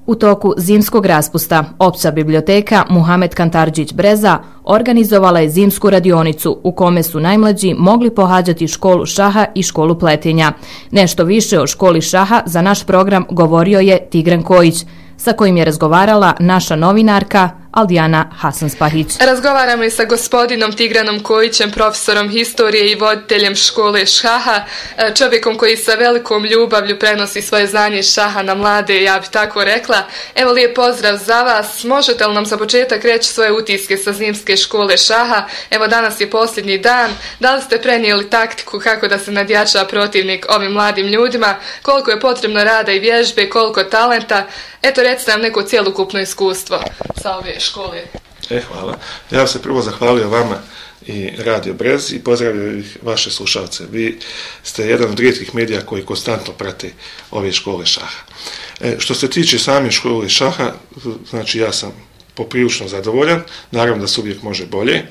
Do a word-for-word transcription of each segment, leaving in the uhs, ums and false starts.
U toku zimskog raspusta Opća biblioteka Muhamed Kantardžić Breza organizovala je zimsku radionicu u kome su najmlađi mogli pohađati školu šaha i školu pletenja. Nešto više o školi šaha za naš program govorio je Tigran Kojić, sa kojim je razgovarala naša novinarka Aldijana Hasanspahić. Razgovaramo i sa gospodinom Tigranom Kojićem, profesorom historije i voditeljem škole šaha, čovjekom koji sa velikom ljubavlju prenosi svoje znanje iz šaha na mlade, ja bih tako rekla. Evo, lijep pozdrav za vas. Možete li nam za početak reći svoje utiske sa zimske škole šaha? Evo, danas je posljednji dan. Da li ste prenijeli taktiku kako da se nadjača protivnik ovim mladim ljudima? Koliko je potrebno rada i vježbe, koliko talenta? Eto, recite nam neko cjelokupno iskustvo sa ove škole. E, hvala. Ja vam se prvo zahvalio vama i Radio Brez i pozdravio ih vaše slušalce. Vi ste jedan od rijetkih medija koji konstantno prate ove škole šaha. E, što se tiče same škole šaha, znači ja sam poprilično zadovoljan, naravno da se uvijek može bolje.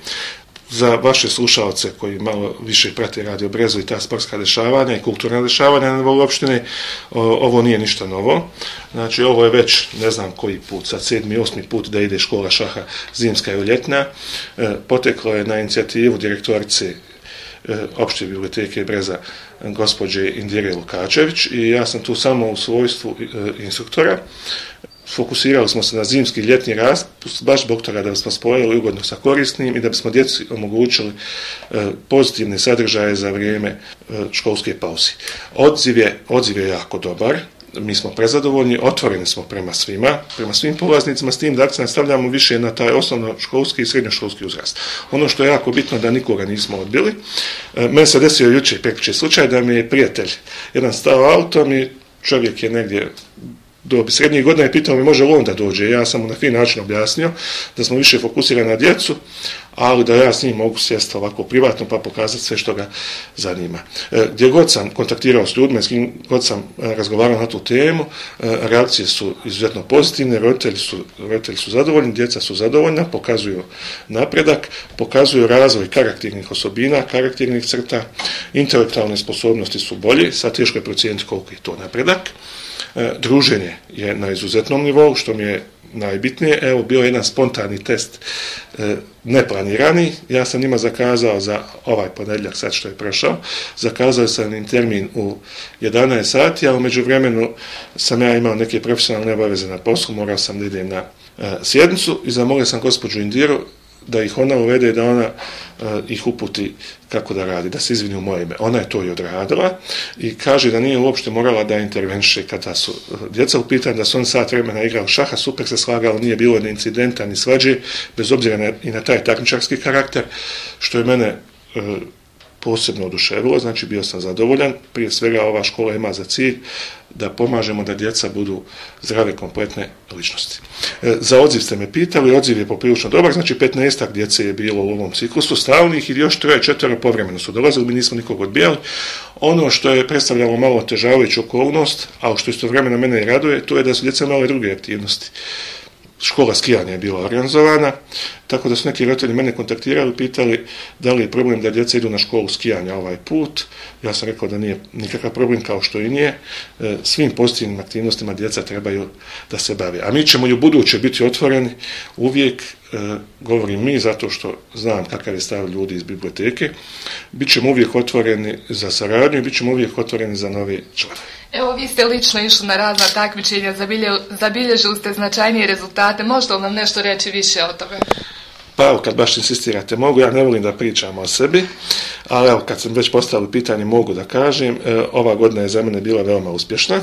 Za vaše slušalce koji malo više prate Radio Brezu i ta sportska dešavanja i kulturna dešavanja na nivou opštine, ovo nije ništa novo. Znači, ovo je već ne znam koji put, sad sedmi, osmi put da ide škola šaha zimska i ljetna. Poteklo je na inicijativu direktorice Opće biblioteke Breza, gospođe Indire Lukačević, i ja sam tu samo u svojstvu instruktora. Fokusirali smo se na zimski i ljetni raspust, baš zbog toga da bismo spojili ugodno sa korisnim i da bismo djeci omogućili e, pozitivne sadržaje za vrijeme e, školske pauze. Odziv je, odziv je jako dobar, mi smo prezadovoljni, otvoreni smo prema svima, prema svim polaznicima, s tim da akcent stavljamo više na taj osnovnoškolski i srednjoškolski uzrast. Ono što je jako bitno da nikoga nismo odbili. E, meni se desio jučer i prekjučer slučaj da mi je prijatelj jedan stao autom i čovjek je negdje do srednjih godina je pitao mi može li on da dođe. Ja sam mu na fin način objasnio da smo više fokusirani na djecu, ali da ja s njim mogu sjesti ovako privatno pa pokazati sve što ga zanima. E, gdje god sam kontaktirao s ljudima, s kim god sam razgovarao na tu temu, e, reakcije su izuzetno pozitivne, roditelji su, roditelji su zadovoljni, djeca su zadovoljna, pokazuju napredak, pokazuju razvoj karakternih osobina, karakternih crta, intelektualne sposobnosti su bolje, sad teško je procijeniti koliko je to napredak. E, druženje je na izuzetnom nivou, što mi je najbitnije. Evo, bio je jedan spontani test, e, neplanirani. Ja sam njima zakazao za ovaj ponedjeljak, sad što je prošao, zakazao sam im termin u jedanaest sati, a u međuvremenu sam ja imao neke profesionalne obaveze na poslu, morao sam da idem na e, sjednicu i zamolio sam gospođu Indiru da ih ona uvede, da ona uh, ih uputi kako da radi, da se izvini u moje ime. Ona je to i odradila i kaže da nije uopšte morala da intervenše kada su uh, djeca u pitanju, da su on sat vremena igrali šaha, super se slagalo, nije bilo ni incidenta, ni svađe, bez obzira na, i na taj takmičarski karakter, što je mene uh, posebno oduševilo, znači bio sam zadovoljan. Prije svega ova škola ima za cilj da pomažemo da djeca budu zdrave, kompletne ličnosti. E, za odziv ste me pitali, odziv je poprilično dobar, znači petnaestak djece je bilo u ovom ciklusu stalnih i još troje, četvero povremeno su dolazili, mi nismo nikog odbijali. Ono što je predstavljalo malo otežavajuću okolnost, a što istovremeno mene i raduje, to je da su djeca imale druge aktivnosti. Škola skijanja je bila organizovana, tako da su neki roditelji mene kontaktirali, pitali da li je problem da djeca idu na školu skijanja ovaj put. Ja sam rekao da nije nikakav problem, kao što i nije. Svim pozitivnim aktivnostima djeca trebaju da se bave. A mi ćemo i u buduće biti otvoreni uvijek, govorim mi zato što znam kakav je stav ljudi iz biblioteke, bit ćemo uvijek otvoreni za saradnju i bit ćemo uvijek otvoreni za nove članove. Evo, vi ste lično išli na razna takmičenja, zabilježili ste značajnije rezultate, možete li nam nešto reći više o tome? Pa evo, kad baš insistirate, mogu, ja ne volim da pričam o sebi, ali evo, kad sam već postavili pitanje, mogu da kažem, ova godina je za mene bila veoma uspješna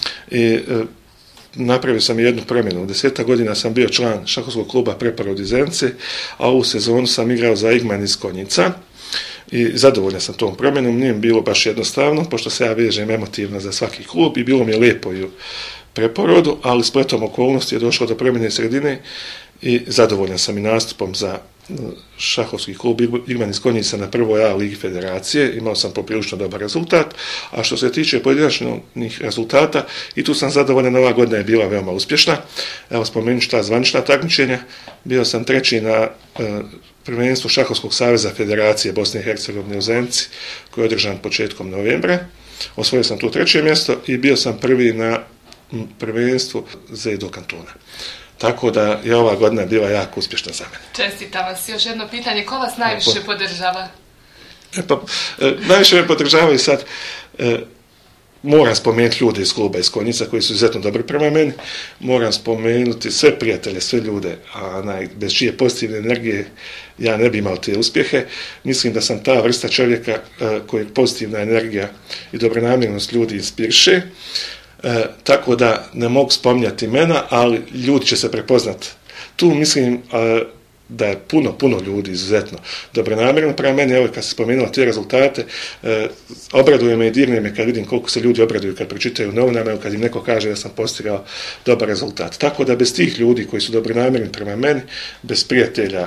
i napravio sam jednu promjenu. U deseta godina sam bio član šahovskog kluba Preporod iz Zenice, a ovu sezonu sam igrao za Igman iz Konjica. I zadovoljan sam tom promjenom, nije mi bilo baš jednostavno, pošto se ja vežem emotivno za svaki klub i bilo mi je lijepo i u Preporodu, ali spletom okolnosti je došlo do promjene sredine i zadovoljan sam i nastupom za šahovski klub Igman iz Konjica na prvoj A ligi federacije, imao sam poprilično dobar rezultat, a što se tiče pojedinačnih rezultata, i tu sam zadovoljan, ova godina je bila veoma uspješna. Evo, spomenut ću ta zvanična takmičenja, bio sam treći na e, prvenstvu Šahovskog saveza Federacije Bosne i Hercegovine u Zenici, koji je održan početkom novembra. Osvojio sam tu treće mjesto i bio sam prvi na prvenstvu za do kantona. Tako da je ova godina bila jako uspješna za mene. Čestitam vas. Još jedno pitanje, ko vas najviše podržava? E pa, e, najviše me podržavaju sad, e, moram spomenuti ljude iz kluba iz Konjica koji su izuzetno dobri prema meni, moram spomenuti sve prijatelje, sve ljude, a naj, bez čije pozitivne energije ja ne bi imao te uspjehe. Mislim da sam ta vrsta čovjeka e, kojeg pozitivna energija i dobronamjernost ljudi inspiriše. E, tako da ne mogu spominjati imena, ali ljudi će se prepoznati. Tu mislim a, da je puno, puno ljudi izuzetno dobronamjerno prema meni. Evo kad se spomenula te rezultate, e, obraduje me i dirne me kad vidim koliko se ljudi obraduju kad pročitaju novinama, evo kad im neko kaže da sam postigao dobar rezultat. Tako da bez tih ljudi koji su dobronamjerni prema meni, bez prijatelja,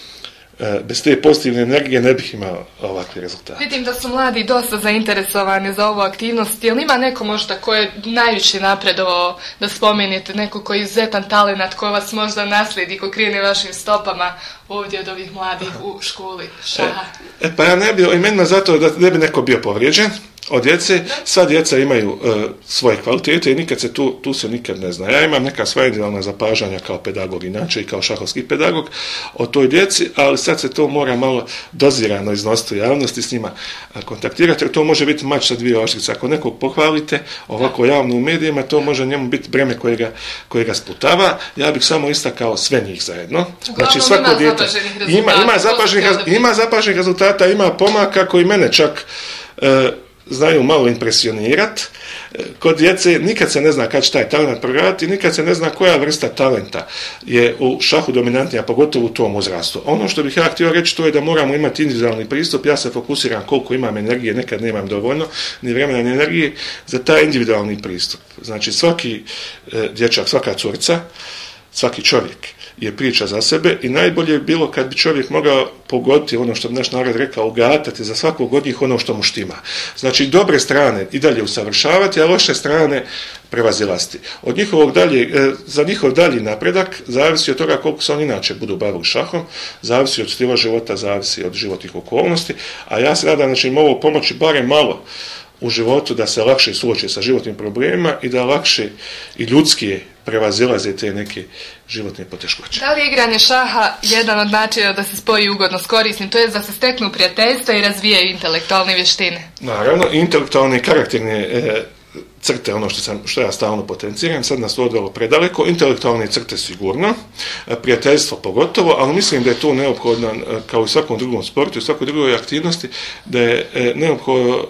bez te pozitivne energije ne bih imao ovakve rezultate. Vidim da su mladi dosta zainteresovani za ovu aktivnost. Jel ima neko možda ko je najviše napredovao, da spomenete, neko koji je izuzetan talenat, ko vas možda naslijedi, ko krene vašim stopama ovdje od ovih mladih u školi šaha? E, e pa ja ne bi, imenima zato da ne bi neko bio povrijeđen od djece. Sva djeca imaju uh, svoje kvalitete i nikad se tu, tu se nikad ne zna. Ja imam neka sva individualna zapažanja kao pedagog inače i kao šahovski pedagog o toj djeci, ali sad se to mora malo dozirano iznositi u javnosti, s njima kontaktirati, jer to može biti mač sa dvije oštrice. Ako nekog pohvalite ovako javno u medijima, to može njemu biti breme kojega, kojega sputava. Ja bih samo istakao sve njih zajedno. Znači, svako ima dijete ima, ima, zapaženih, ima zapaženih rezultata, ima pomaka koji mene čak uh, znaju malo impresionirati. Kod djece nikad se ne zna kad će taj talent prograditi, nikad se ne zna koja vrsta talenta je u šahu dominantnija, pogotovo u tom uzrastu. Ono što bih ja htio reći to je da moramo imati individualni pristup. Ja se fokusiram koliko imam energije, nekad nemam dovoljno ni vremena ni energije za taj individualni pristup. Znači svaki e, dječak, svaka curca, svaki čovjek je priča za sebe i najbolje bi bilo kad bi čovjek mogao pogoditi ono što bi naš narod rekao, ugatati za svakog od njih ono što mu štima. Znači dobre strane i dalje usavršavati, a loše strane prevazilasti. Od njihovog dalje, za njihov dalji napredak zavisi od toga koliko se oni inače budu bavili šahom, zavisi od stila života, zavisi od životnih okolnosti, a ja se nadam da će im ovo pomoći barem malo u životu da se lakše suoče sa životnim problemima i da lakše i ljudski prevazilaze te neke životne poteškoće. Da li je igranje šaha jedan od načina da se spoji ugodno s korisnim, to je da se steknu prijateljstva i razvijaju intelektualne vještine? Naravno, intelektualne i karakterne e, crte, ono što, sam, što ja stalno potenciram, sad nas to odvelo predaleko, intelektualne crte sigurno, prijateljstvo pogotovo, ali mislim da je to neophodno, kao i u svakom drugom sportu, u svakoj drugoj aktivnosti, da je neophodno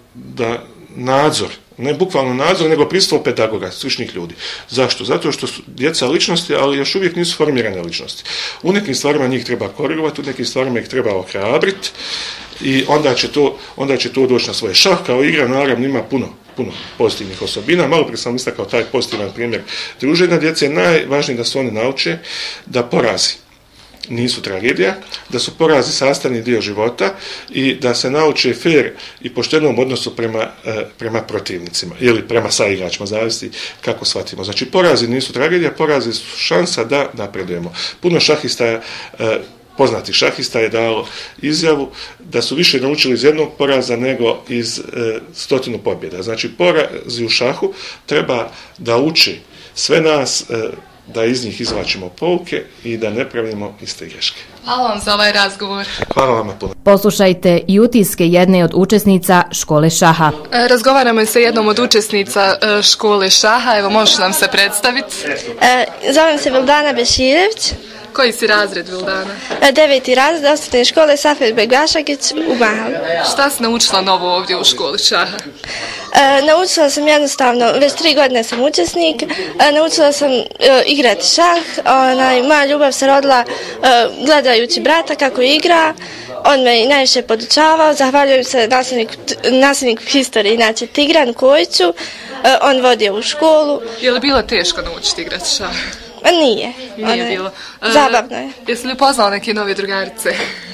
da nadzor, ne bukvalno nadzor, nego prisustvo pedagoga, stručnih ljudi. Zašto? Zato što su djeca ličnosti, ali još uvijek nisu formirane ličnosti. U nekim stvarima njih treba korigovati, u nekim stvarima ih treba ohrabriti i onda će to, onda će to doći na svoje. Šah kao igra naravno ima puno, puno pozitivnih osobina. Malo prije sam istakao taj pozitivan primjer druženja djece. Najvažnije da se oni nauče da porazi nisu tragedija, da su porazi sastavni dio života i da se nauče fair i poštenom odnosu prema, prema protivnicima ili prema saigračima, zavisi kako shvatimo. Znači, porazi nisu tragedija, porazi su šansa da napredujemo. Puno šahista, poznatih šahista je dalo izjavu da su više naučili iz jednog poraza nego iz stotinu pobjeda. Znači, porazi u šahu treba da uči sve nas, da iz njih izvlačimo pouke i da ne pravimo iste greške. Hvala vam za ovaj razgovor. Hvala vam puno. Poslušajte i utiske jedne od učesnica škole šaha. Razgovaramo sa jednom od učesnica škole šaha. Evo, možeš nam se predstaviti? E, zovem se Vildana Beširević. Koji si razred, Vildana? Deveti razred osnovne škole Safet Begašagić u Mahali. Šta si naučila novo ovdje u školi šaha? E, naučila sam jednostavno, već tri godine sam učesnik, e, naučila sam e, igrati šah, onaj, moja ljubav se rodila e, gledajući brata kako igra, on me i najviše podučavao, zahvaljujem se nasljedniku, nasljedniku historije, inače Tigranu Kojiću, e, on vodio u školu. Je li bilo teško naučiti igrati šah? Nije. Nije one, bilo. E, zabavno je. Jesi li upoznala neke nove drugarice?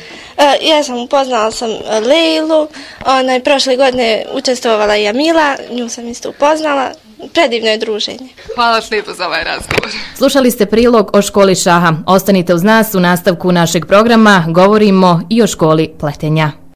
E, ja sam upoznala sam Lejlu, ona je prošle godine učestvovala i Amila, nju sam isto upoznala. Predivno je druženje. Hvala lijepo za ovaj razgovor. Slušali ste prilog o školi šaha. Ostanite uz nas, u nastavku našeg programa govorimo i o školi pletenja.